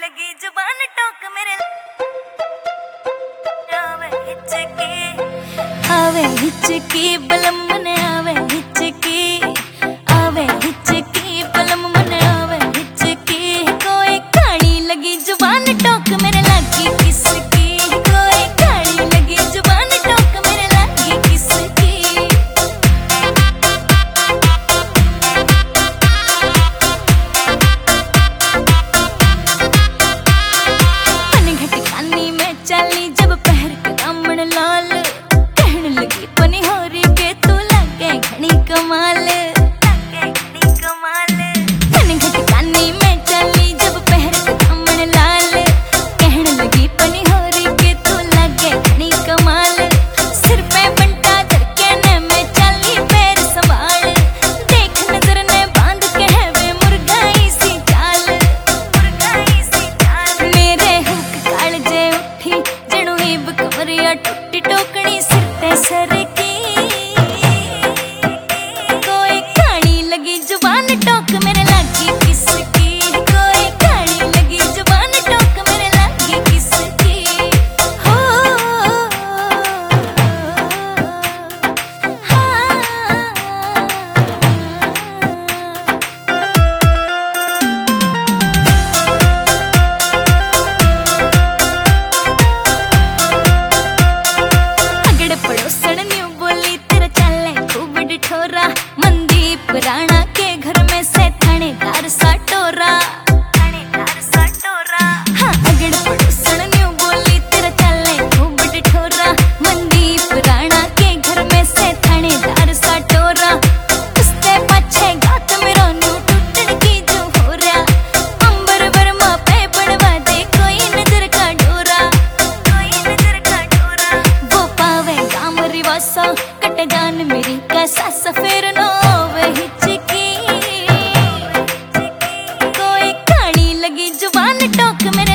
लगी जुबान टोक मेरे आवे हिचकी बलम मन आवे हिचकी बलम मन आवे हिचकी कोई कहानी लगी जुबान टोक मेरे लागी किसकी कोई कहानी लगी जुबान टोक मेरे लागी किसकी घटकानी में चली जब पहर के दामन लाल कहने लगी पनी होरी के तू लगे घनी कमाल घटकानी में चली जब पहर के दामन लाल कहने लगी पनी होरी के तू लगे घनी कमाल सिर पे बंटा धड़के ने मैं चली पैर संभाल देख नजर ने बांध के है वे मुर्गाई सी चाल मेरे हुक काल जे उठी जणु हीब कमरिया टुट्टी टोकनी सिर ते सर की कोई कहानी लगी जुबान टोक मेरे लागी किसकी कोई कहानी लगी जुबान टोक मेरे लागी किसकी हो अगड़ पड़ोसन न्यू बोली तेरा चले खूब डिठोरा मनदीप राणा के घर में से थानेदार सा टोरा हाँ अगड़ पड़ोसन न्यू बोली तेरा चले खूब डिठोरा मनदीप राणा के घर में से थानेदार सा टोरा उसके पीछे गात मेरो न्यू टूटन की जो हो रहा अंबर वर्मा पे पड़वा दे कोई नजर का डोरा वो पावे गाम रिवासा कट जान मेरी कैसा सफेर नो वे हिचकी कोई कहानी लगी जुबान टोक में